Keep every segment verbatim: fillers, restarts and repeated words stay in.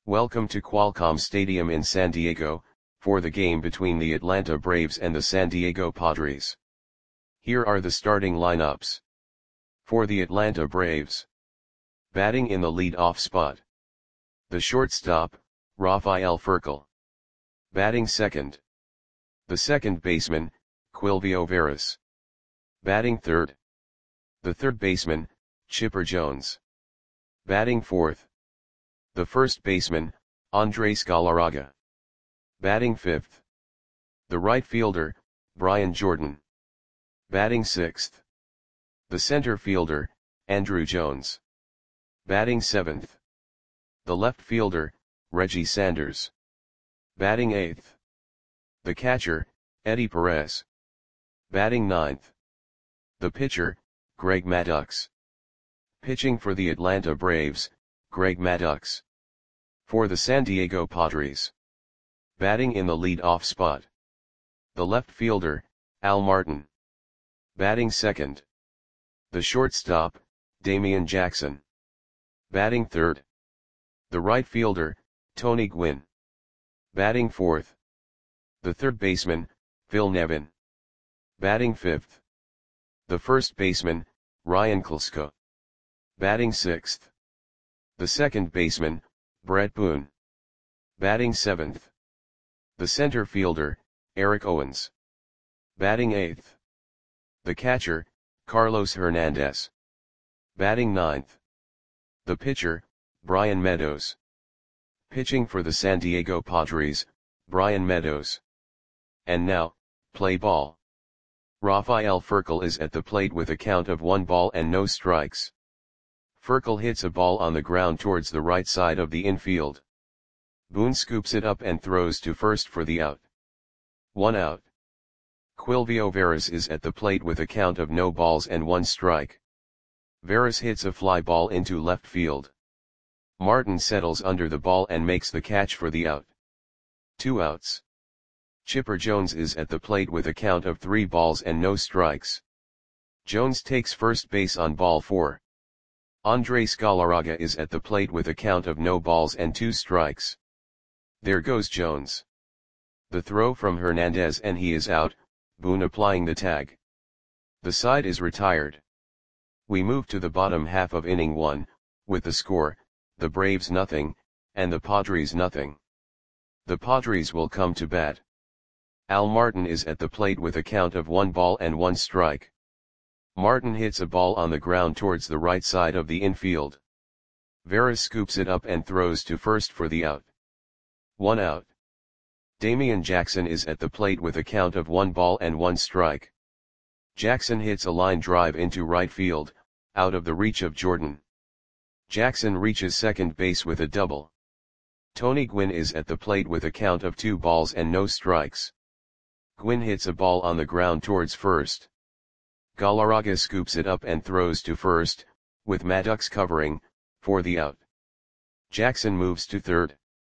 Welcome to Qualcomm Stadium in San Diego, for the game between the Atlanta Braves and the San Diego Padres. Here are the starting lineups. For the Atlanta Braves. Batting in the lead-off spot. The shortstop, Rafael Furcal. Batting second. The second baseman, Quilvio Veras. Batting third. The third baseman, Chipper Jones. Batting fourth. The first baseman, Andres Galarraga. Batting fifth. The right fielder, Brian Jordan. Batting sixth. The center fielder, Andruw Jones. Batting seventh. The left fielder, Reggie Sanders. Batting eighth. The catcher, Eddie Perez. Batting ninth. The pitcher, Greg Maddux. Pitching for the Atlanta Braves, Greg Maddux. For the San Diego Padres. Batting in the lead-off spot. The left fielder, Al Martin. Batting second. The shortstop, Damian Jackson. Batting third. The right fielder, Tony Gwynn. Batting fourth. The third baseman, Phil Nevin. Batting fifth. The first baseman, Ryan Klesko. Batting sixth. The second baseman, Brett Boone. Batting seventh. The center fielder, Eric Owens. Batting eighth. The catcher, Carlos Hernandez. Batting ninth. The pitcher, Brian Meadows. Pitching for the San Diego Padres, Brian Meadows. And now, play ball. Rafael Furcal is at the plate with a count of one ball and no strikes. Furcal hits a ball on the ground towards the right side of the infield. Boone scoops it up and throws to first for the out. One out. Quilvio Veras is at the plate with a count of no balls and one strike. Veras hits a fly ball into left field. Martin settles under the ball and makes the catch for the out. Two outs. Chipper Jones is at the plate with a count of three balls and no strikes. Jones takes first base on ball four. Andres Galarraga is at the plate with a count of no balls and two strikes. There goes Jones. The throw from Hernandez and he is out, Boone applying the tag. The side is retired. We move to the bottom half of inning one, with the score, the Braves nothing, and the Padres nothing. The Padres will come to bat. Al Martin is at the plate with a count of one ball and one strike. Martin hits a ball on the ground towards the right side of the infield. Veras scoops it up and throws to first for the out. One out. Damian Jackson is at the plate with a count of one ball and one strike. Jackson hits a line drive into right field, out of the reach of Jordan. Jackson reaches second base with a double. Tony Gwynn is at the plate with a count of two balls and no strikes. Gwynn hits a ball on the ground towards first. Galarraga scoops it up and throws to first, with Maddux covering, for the out. Jackson moves to third.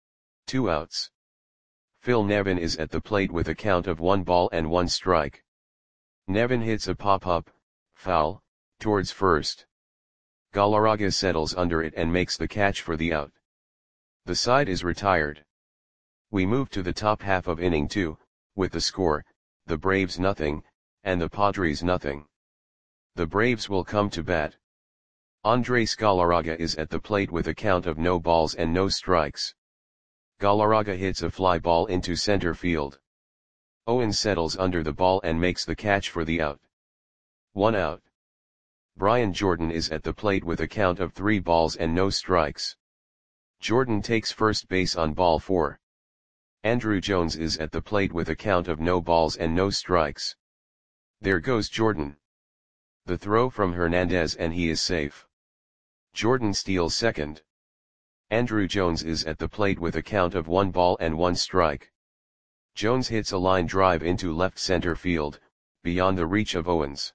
Two outs. Phil Nevin is at the plate with a count of one ball and one strike. Nevin hits a pop-up, foul, towards first. Galarraga settles under it and makes the catch for the out. The side is retired. We move to the top half of inning two, with the score, the Braves nothing, and the Padres nothing. The Braves will come to bat. Andres Galarraga is at the plate with a count of no balls and no strikes. Galarraga hits a fly ball into center field. Owens settles under the ball and makes the catch for the out. One out. Brian Jordan is at the plate with a count of three balls and no strikes. Jordan takes first base on ball four. Andruw Jones is at the plate with a count of no balls and no strikes. There goes Jordan. The throw from Hernandez and he is safe. Jordan steals second. Andruw Jones is at the plate with a count of one ball and one strike. Jones hits a line drive into left center field, beyond the reach of Owens.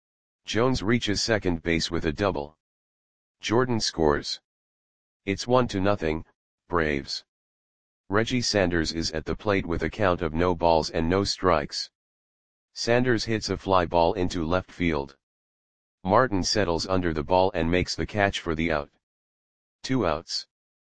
Jones reaches second base with a double. Jordan scores. It's one to nothing, Braves. Reggie Sanders is at the plate with a count of no balls and no strikes. Sanders hits a fly ball into left field. Martin settles under the ball and makes the catch for the out. Two outs.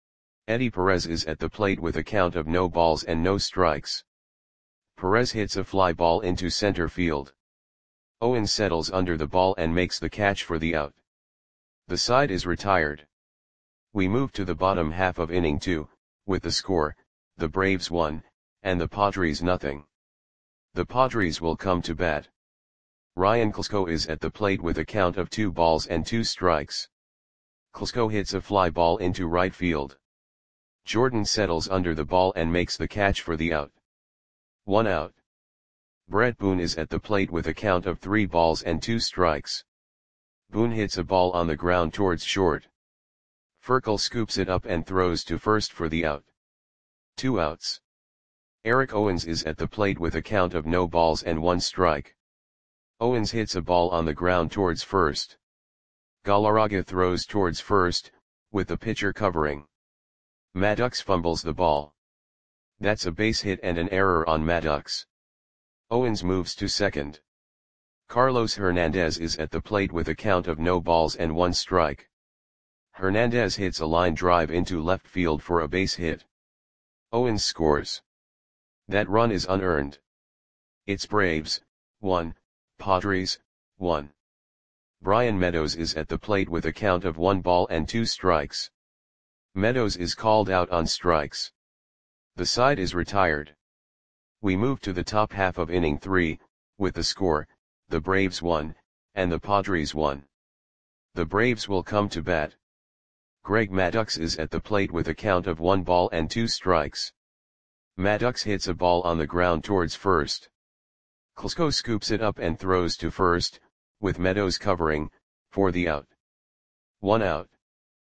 Eddie Perez is at the plate with a count of no balls and no strikes. Perez hits a fly ball into center field. Owens settles under the ball and makes the catch for the out. The side is retired. We move to the bottom half of inning two, with the score, the Braves one, and the Padres nothing. The Padres will come to bat. Ryan Klesko is at the plate with a count of two balls and two strikes. Klesko hits a fly ball into right field. Jordan settles under the ball and makes the catch for the out. One out. Brett Boone is at the plate with a count of three balls and two strikes. Boone hits a ball on the ground towards short. Furkel scoops it up and throws to first for the out. Two outs. Eric Owens is at the plate with a count of no balls and one strike. Owens hits a ball on the ground towards first. Galarraga throws towards first, with the pitcher covering. Maddox fumbles the ball. That's a base hit and an error on Maddox. Owens moves to second. Carlos Hernandez is at the plate with a count of no balls and one strike. Hernandez hits a line drive into left field for a base hit. Owens scores. That run is unearned. It's Braves, one, Padres, one. Brian Meadows is at the plate with a count of one ball and two strikes. Meadows is called out on strikes. The side is retired. We move to the top half of inning three, with the score, the Braves one, and the Padres one. The Braves will come to bat. Greg Maddux is at the plate with a count of one ball and two strikes. Maddux hits a ball on the ground towards first. Klesko scoops it up and throws to first, with Meadows covering, for the out. One out.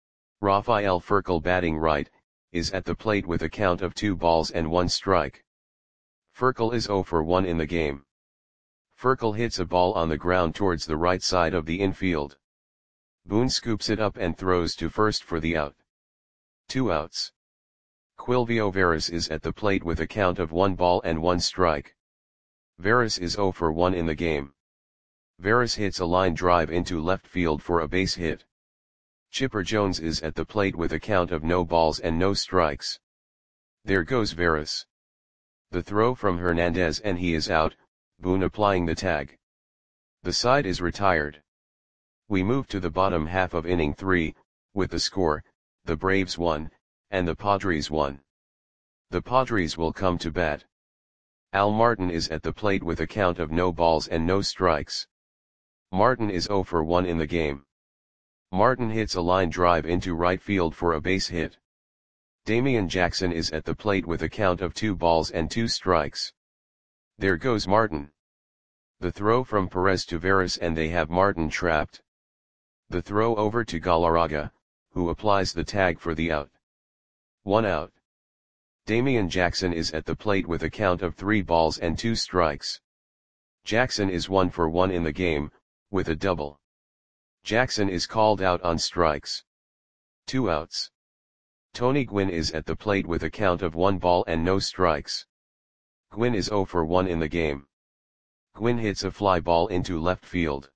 Rafael Furkel, batting right, is at the plate with a count of two balls and one strike. Furkel is zero for one in the game. Furkel hits a ball on the ground towards the right side of the infield. Boone scoops it up and throws to first for the out. Two outs. Quilvio Veras is at the plate with a count of one ball and one strike. Veras is zero for one in the game. Veras hits a line drive into left field for a base hit. Chipper Jones is at the plate with a count of no balls and no strikes. There goes Veras. The throw from Hernandez and he is out, Boone applying the tag. The side is retired. We move to the bottom half of inning three, with the score, the Braves one, and the Padres one. The Padres will come to bat. Al Martin is at the plate with a count of no balls and no strikes. Martin is zero for one in the game. Martin hits a line drive into right field for a base hit. Damian Jackson is at the plate with a count of two balls and two strikes. There goes Martin. The throw from Perez to Veras and they have Martin trapped. The throw over to Galarraga, who applies the tag for the out. One out. Damian Jackson is at the plate with a count of three balls and two strikes. Jackson is one for one in the game, with a double. Jackson is called out on strikes. Two outs. Tony Gwynn is at the plate with a count of one ball and no strikes. Gwynn is zero for one in the game. Gwynn hits a fly ball into left field.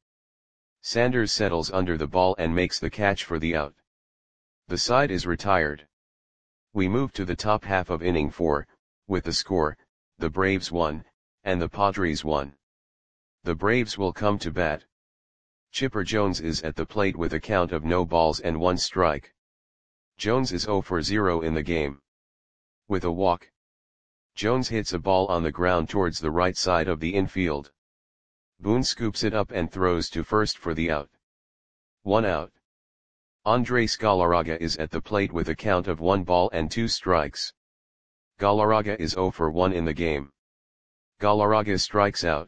Sanders settles under the ball and makes the catch for the out. The side is retired. We move to the top half of inning four, with the score, the Braves one, and the Padres one. The Braves will come to bat. Chipper Jones is at the plate with a count of no balls and one strike. Jones is zero for zero in the game. With a walk. Jones hits a ball on the ground towards the right side of the infield. Boone scoops it up and throws to first for the out. One out. Andres Galarraga is at the plate with a count of one ball and two strikes. Galarraga is zero for one in the game. Galarraga strikes out.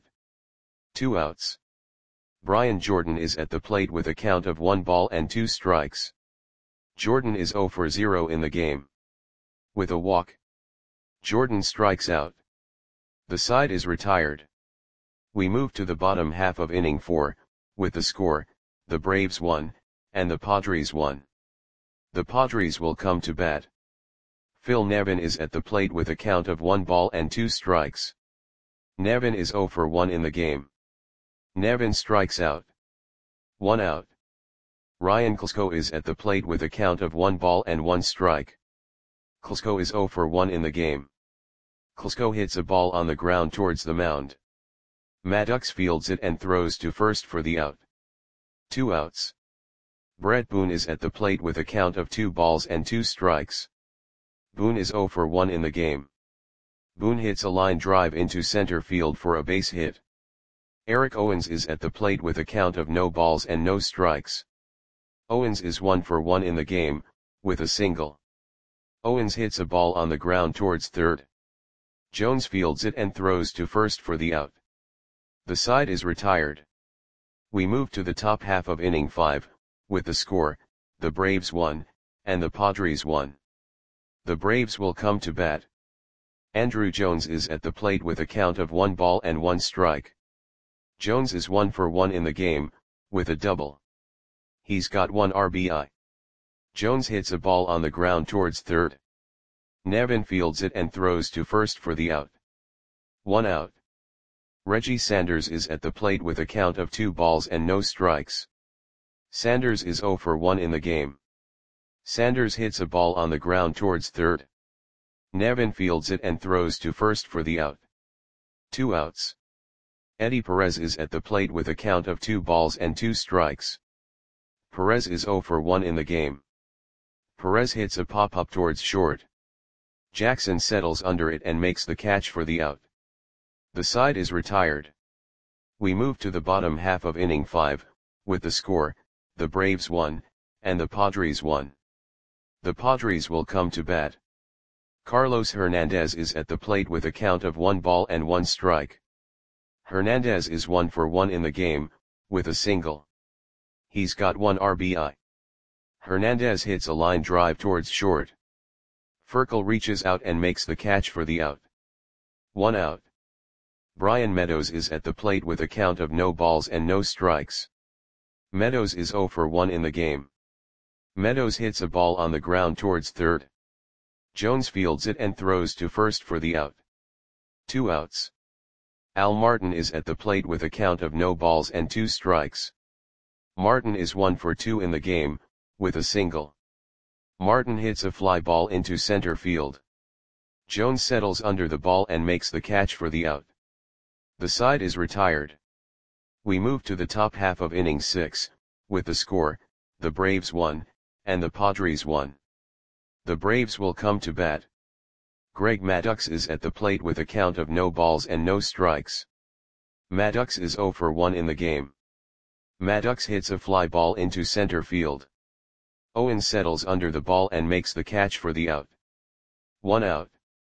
Two outs. Brian Jordan is at the plate with a count of one ball and two strikes. Jordan is zero for zero in the game. With a walk. Jordan strikes out. The side is retired. We move to the bottom half of inning four, with the score, the Braves one, and the Padres one. The Padres will come to bat. Phil Nevin is at the plate with a count of one ball and two strikes. Nevin is zero for one in the game. Nevin strikes out. One out. Ryan Klesko is at the plate with a count of one ball and one strike. Klesko is zero for one in the game. Klesko hits a ball on the ground towards the mound. Maddox fields it and throws to first for the out. Two outs. Brett Boone is at the plate with a count of two balls and two strikes. Boone is zero for one in the game. Boone hits a line drive into center field for a base hit. Eric Owens is at the plate with a count of no balls and no strikes. Owens is one for one in the game, with a single. Owens hits a ball on the ground towards third. Jones fields it and throws to first for the out. The side is retired. We move to the top half of inning five, with the score, the Braves won, and the Padres won. The Braves will come to bat. Andrew Jones is at the plate with a count of one ball and one strike. Jones is one for one in the game, with a double. He's got one R B I. Jones hits a ball on the ground towards third. Nevin fields it and throws to first for the out. One out. Reggie Sanders is at the plate with a count of two balls and no strikes. Sanders is zero for one in the game. Sanders hits a ball on the ground towards third. Nevin fields it and throws to first for the out. Two outs. Eddie Perez is at the plate with a count of two balls and two strikes. Perez is zero for one in the game. Perez hits a pop-up towards short. Jackson settles under it and makes the catch for the out. The side is retired. We move to the bottom half of inning five, with the score, the Braves won, and the Padres won. The Padres will come to bat. Carlos Hernandez is at the plate with a count of one ball and one strike. Hernandez is one for one in the game, with a single. He's got one R B I. Hernandez hits a line drive towards short. Furkel reaches out and makes the catch for the out. One out. Brian Meadows is at the plate with a count of no balls and no strikes. Meadows is zero for one in the game. Meadows hits a ball on the ground towards third. Jones fields it and throws to first for the out. Two outs. Al Martin is at the plate with a count of no balls and two strikes. Martin is one for two in the game, with a single. Martin hits a fly ball into center field. Jones settles under the ball and makes the catch for the out. The side is retired. We move to the top half of inning six, with the score, the Braves won, and the Padres won. The Braves will come to bat. Greg Maddux is at the plate with a count of no balls and no strikes. Maddux is zero for one in the game. Maddux hits a fly ball into center field. Owens settles under the ball and makes the catch for the out. One out.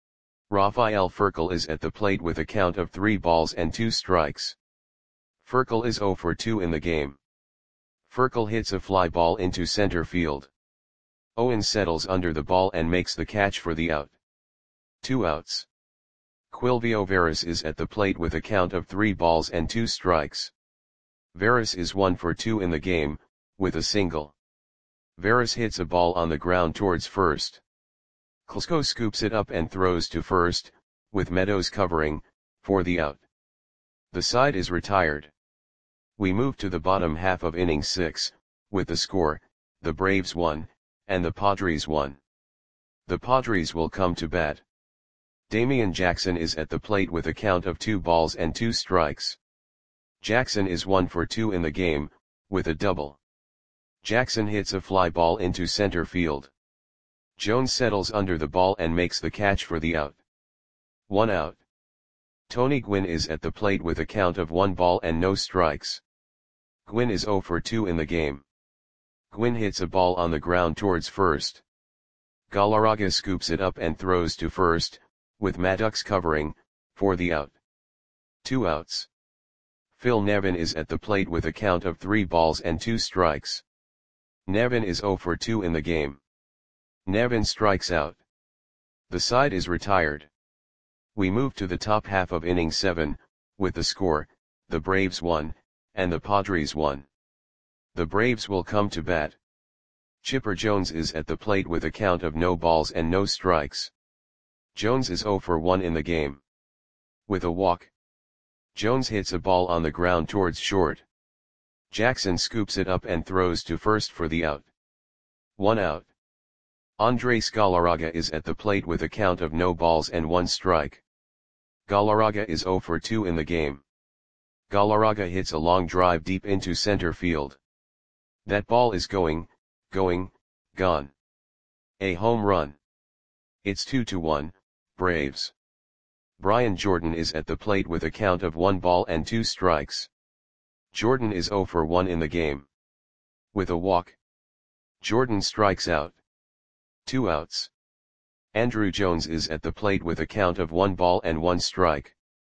Rafael Furkel is at the plate with a count of three balls and two strikes. Furkel is zero for two in the game. Furkel hits a fly ball into center field. Owens settles under the ball and makes the catch for the out. Two outs. Quilvio Veras is at the plate with a count of three balls and two strikes. Veras is one for two in the game, with a single. Veras hits a ball on the ground towards first. Klesko scoops it up and throws to first, with Meadows covering, for the out. The side is retired. We move to the bottom half of inning six, with the score, the Braves won, and the Padres won. The Padres will come to bat. Damian Jackson is at the plate with a count of two balls and two strikes. Jackson is one for two in the game, with a double. Jackson hits a fly ball into center field. Jones settles under the ball and makes the catch for the out. One out. Tony Gwynn is at the plate with a count of one ball and no strikes. Gwynn is zero for two in the game. Gwynn hits a ball on the ground towards first. Galarraga scoops it up and throws to first, with Maddux covering, for the out. Two outs. Phil Nevin is at the plate with a count of three balls and two strikes. Nevin is zero for two in the game. Nevin strikes out. The side is retired. We move to the top half of inning seven, with the score, the Braves won, and the Padres won. The Braves will come to bat. Chipper Jones is at the plate with a count of no balls and no strikes. Jones is zero for one in the game. With a walk. Jones hits a ball on the ground towards short. Jackson scoops it up and throws to first for the out. One out. Andres Galarraga is at the plate with a count of no balls and one strike. Galarraga is zero for two in the game. Galarraga hits a long drive deep into center field. That ball is going, going, gone. A home run. It's two to one, Braves. Brian Jordan is at the plate with a count of one ball and two strikes. Jordan is zero for one in the game. With a walk, Jordan strikes out. Two outs. Andruw Jones is at the plate with a count of one ball and one strike.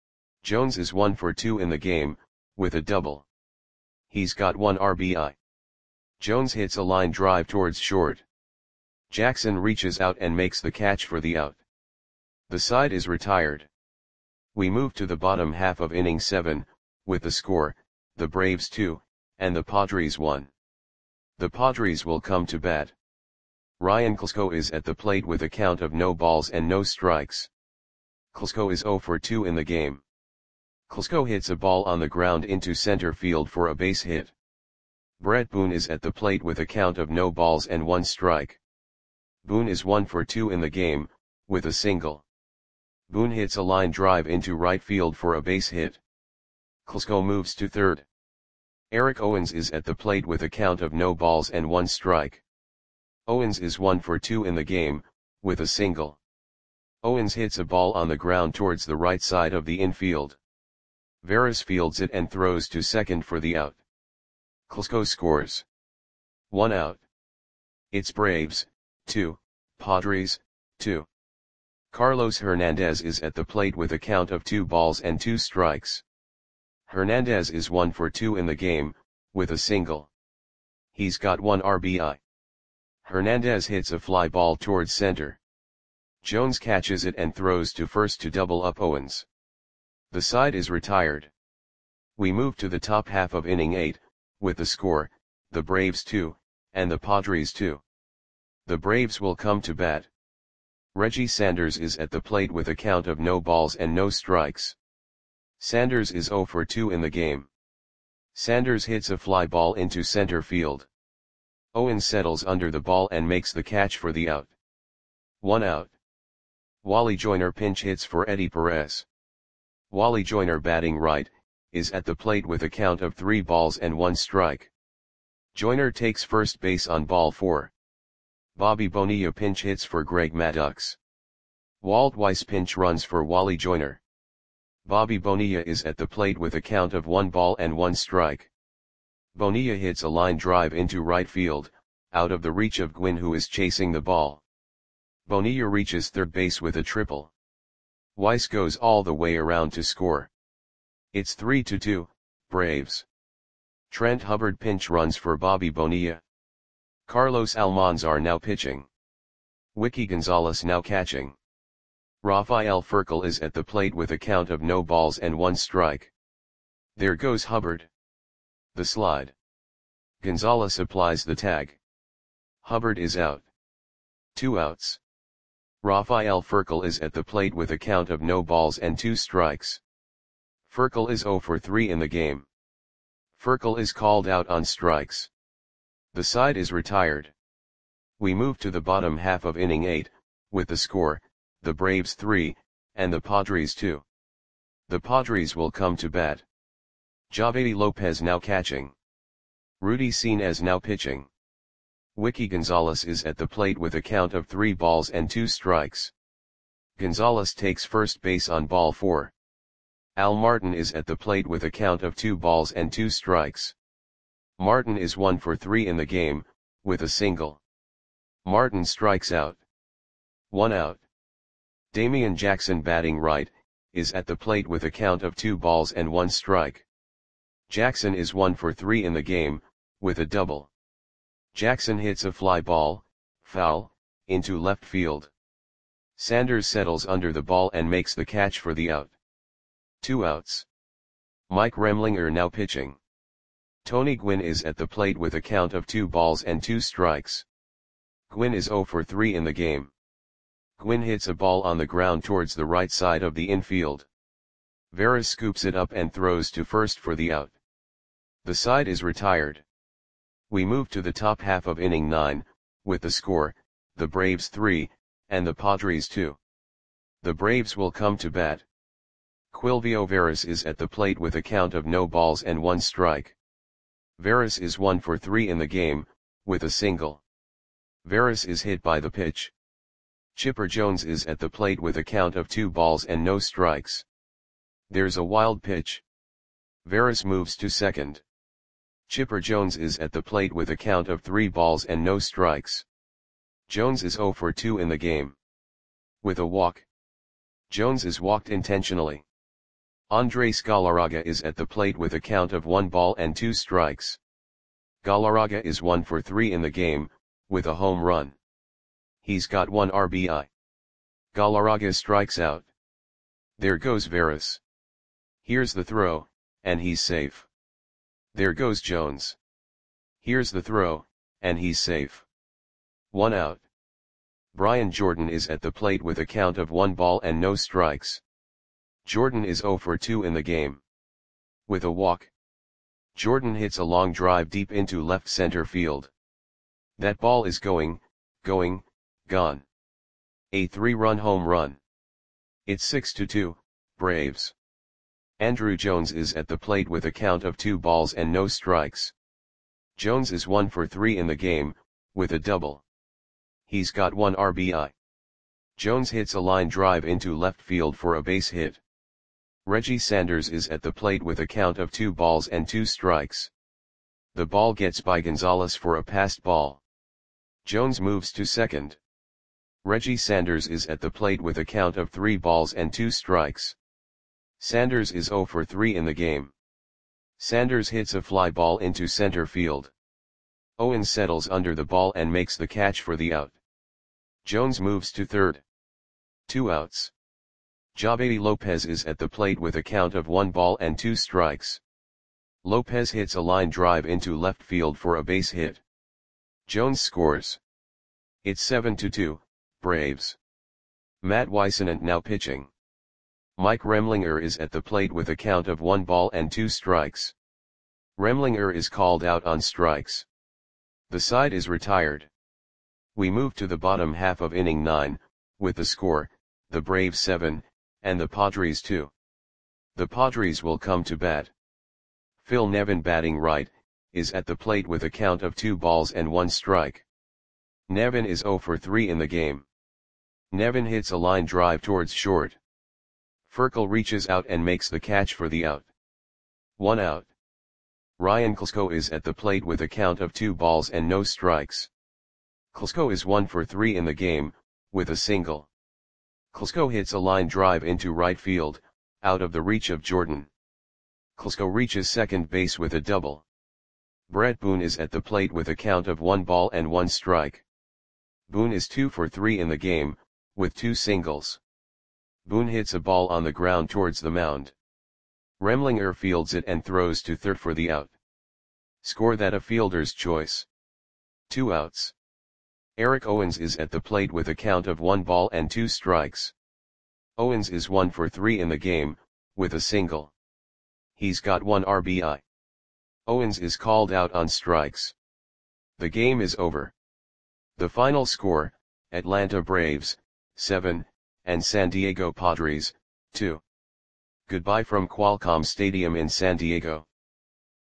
Jones is one for two in the game, with a double. He's got one R B I. Jones hits a line drive towards short. Jackson reaches out and makes the catch for the out. The side is retired. We move to the bottom half of inning seven, with the score, the Braves two, and the Padres one. The Padres will come to bat. Ryan Klesko is at the plate with a count of no balls and no strikes. Klesko is zero for two in the game. Klesko hits a ball on the ground into center field for a base hit. Brett Boone is at the plate with a count of no balls and one strike. Boone is one for two in the game, with a single. Boone hits a line drive into right field for a base hit. Klesko moves to third. Eric Owens is at the plate with a count of no balls and one strike. Owens is one for two in the game, with a single. Owens hits a ball on the ground towards the right side of the infield. Veras fields it and throws to second for the out. Klesko scores. One out. It's Braves, two, Padres, two. Carlos Hernandez is at the plate with a count of two balls and two strikes. Hernandez is one for two in the game, with a single. He's got one R B I. Hernandez hits a fly ball towards center. Jones catches it and throws to first to double up Owens. The side is retired. We move to the top half of inning eight, with the score, the Braves two, and the Padres two. The Braves will come to bat. Reggie Sanders is at the plate with a count of no balls and no strikes. Sanders is zero for two in the game. Sanders hits a fly ball into center field. Owens settles under the ball and makes the catch for the out. One out. Wally Joyner pinch hits for Eddie Perez. Wally Joyner, batting right, is at the plate with a count of three balls and one strike. Joyner takes first base on ball four. Bobby Bonilla pinch hits for Greg Maddux. Walt Weiss pinch runs for Wally Joyner. Bobby Bonilla is at the plate with a count of one ball and one strike. Bonilla hits a line drive into right field, out of the reach of Gwynn, who is chasing the ball. Bonilla reaches third base with a triple. Weiss goes all the way around to score. It's three to two, Braves. Trent Hubbard pinch runs for Bobby Bonilla. Carlos Almanzar now pitching. Wiki Gonzalez now catching. Rafael Furcal is at the plate with a count of no balls and one strike. There goes Hubbard. The slide. Gonzalez applies the tag. Hubbard is out. Two outs. Rafael Furcal is at the plate with a count of no balls and two strikes. Furcal is zero for three in the game. Furcal is called out on strikes. The side is retired. We move to the bottom half of inning eight, with the score, the Braves three, and the Padres two. The Padres will come to bat. Javedi Lopez now catching. Rudy Cines now pitching. Wiki Gonzalez is at the plate with a count of three balls and two strikes. Gonzalez takes first base on ball four. Al Martin is at the plate with a count of two balls and two strikes. Martin is one for three in the game, with a single. Martin strikes out. One out. Damian Jackson, batting right, is at the plate with a count of two balls and one strike. Jackson is one for three in the game, with a double. Jackson hits a fly ball, foul, into left field. Sanders settles under the ball and makes the catch for the out. Two outs. Mike Remlinger now pitching. Tony Gwynn is at the plate with a count of two balls and two strikes. Gwynn is zero for three in the game. Gwynn hits a ball on the ground towards the right side of the infield. Veras scoops it up and throws to first for the out. The side is retired. We move to the top half of inning nine, with the score, the Braves three, and the Padres two. The Braves will come to bat. Quilvio Veras is at the plate with a count of no balls and one strike. Veras is one for three in the game, with a single. Veras is hit by the pitch. Chipper Jones is at the plate with a count of two balls and no strikes. There's a wild pitch. Veras moves to second. Chipper Jones is at the plate with a count of three balls and no strikes. Jones is zero for two in the game. With a walk. Jones is walked intentionally. Andres Galarraga is at the plate with a count of one ball and two strikes. Galarraga is one for three in the game, with a home run. He's got one R B I. Galarraga strikes out. There goes Veras. Here's the throw, and he's safe. There goes Jones. Here's the throw, and he's safe. One out. Brian Jordan is at the plate with a count of one ball and no strikes. Jordan is zero for two in the game. With a walk. Jordan hits a long drive deep into left center field. That ball is going, going, gone. A three-run home run. It's six to two, Braves. Andruw Jones is at the plate with a count of two balls and no strikes. Jones is one for three in the game, with a double. He's got one R B I. Jones hits a line drive into left field for a base hit. Reggie Sanders is at the plate with a count of two balls and two strikes. The ball gets by Gonzalez for a passed ball. Jones moves to second. Reggie Sanders is at the plate with a count of three balls and two strikes. Sanders is zero for three in the game. Sanders hits a fly ball into center field. Owens settles under the ball and makes the catch for the out. Jones moves to third. Two outs. Javedi Lopez is at the plate with a count of one ball and two strikes. Lopez hits a line drive into left field for a base hit. Jones scores. It's seven to two, Braves. Matt Whisenant now pitching. Mike Remlinger is at the plate with a count of one ball and two strikes. Remlinger is called out on strikes. The side is retired. We move to the bottom half of inning nine, with the score, the Braves seven, and the Padres two. The Padres will come to bat. Phil Nevin, batting right, is at the plate with a count of two balls and one strike. Nevin is zero for three in the game. Nevin hits a line drive towards short. Furkel reaches out and makes the catch for the out. One out. Ryan Klesko is at the plate with a count of two balls and no strikes. Klesko is one for three in the game, with a single. Klesko hits a line drive into right field, out of the reach of Jordan. Klesko reaches second base with a double. Brett Boone is at the plate with a count of one ball and one strike. Boone is two for three in the game, with two singles. Boone hits a ball on the ground towards the mound. Remlinger fields it and throws to third for the out. Score that a fielder's choice. Two outs. Eric Owens is at the plate with a count of one ball and two strikes. Owens is one for three in the game, with a single. He's got one R B I. Owens is called out on strikes. The game is over. The final score, Atlanta Braves, seven, and San Diego Padres, two. Goodbye from Qualcomm Stadium in San Diego.